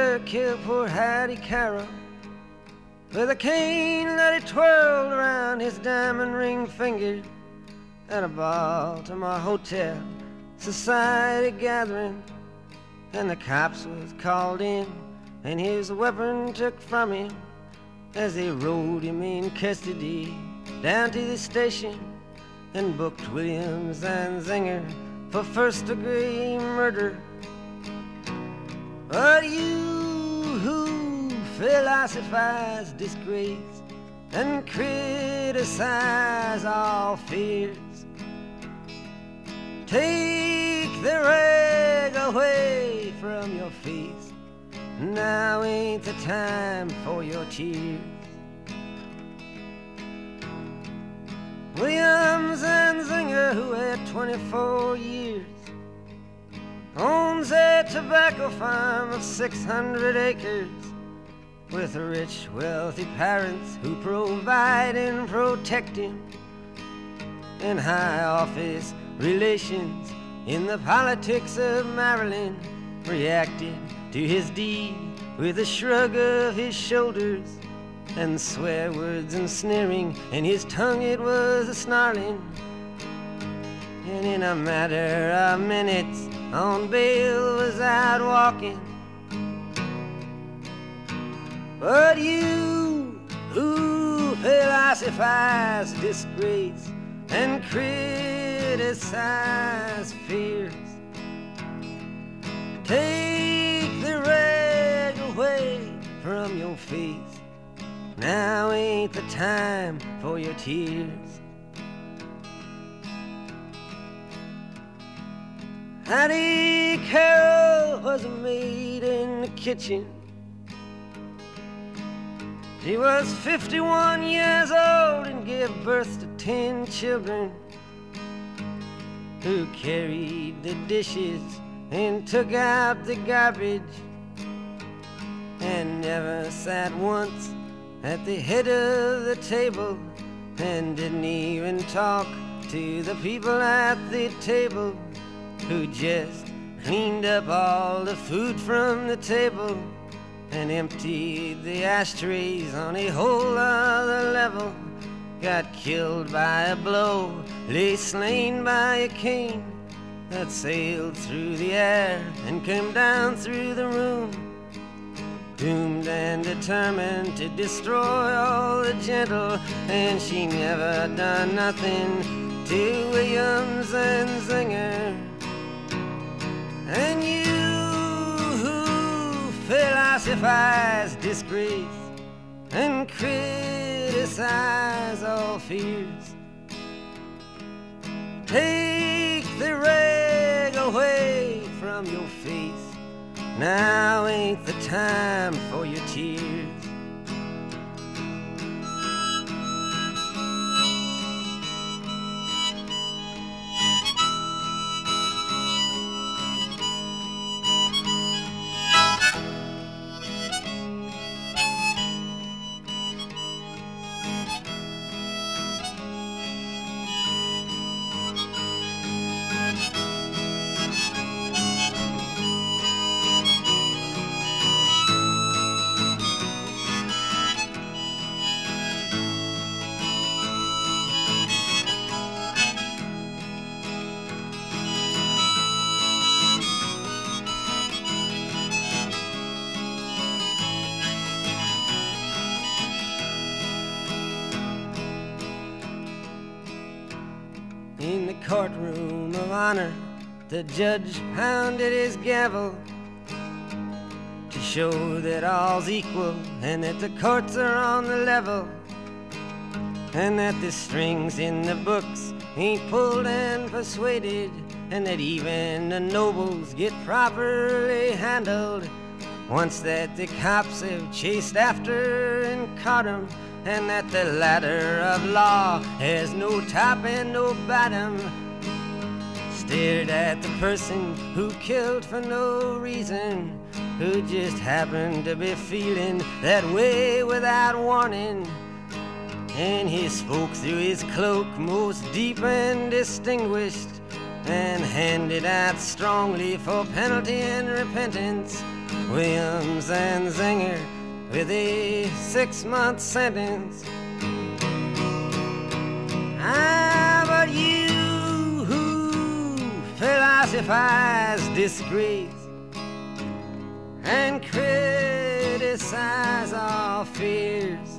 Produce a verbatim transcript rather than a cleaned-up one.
Zinger killed poor Hattie Carroll with a cane that he twirled around his diamond ring finger at a Baltimore hotel society gathering. And the cops was called in and his weapon took from him as they rode him in custody down to the station and booked Williams and Zinger for first degree murder. But you who philosophize disgrace and criticize all fears, take the rag away from your face. Now ain't the time for your tears. Williams and Zinger, who had twenty-four years, owns a tobacco farm of six hundred acres with rich, wealthy parents who provide and protect him, and high office relations in the politics of Maryland reacted to his deed with a shrug of his shoulders and swear words and sneering, and his tongue it was a snarling. And in a matter of minutes on bail was out walking. But you who philosophize disgrace and criticize fears, take the rag away from your face. Now ain't the time for your tears. Hattie Carroll was a maid in the kitchen. She was fifty-one years old and gave birth to ten children, who carried the dishes and took out the garbage, and never sat once at the head of the table, and didn't even talk to the people at the table, who just cleaned up all the food from the table and emptied the ashtrays on a whole other level. Got killed by a blow, lay slain by a cane that sailed through the air and came down through the room, doomed and determined to destroy all the gentle. And she never done nothing to Williams and Zinger. And you who philosophize disgrace and criticize all fears, take the rag away from your face. Now ain't the time for your tears. In the courtroom of honor, the judge pounded his gavel to show that all's equal and that the courts are on the level, and that the strings in the books ain't pulled and persuaded, and that even the nobles get properly handled once that the cops have chased after and caught 'em, and that the ladder of law has no top and no bottom. Stared at the person who killed for no reason, who just happened to be feeling that way without warning. And he spoke through his cloak most deep and distinguished, and handed out strongly for penalty and repentance Williams and Zinger with a six-month sentence. Ah, but you who philosophize disgrace and criticize all fears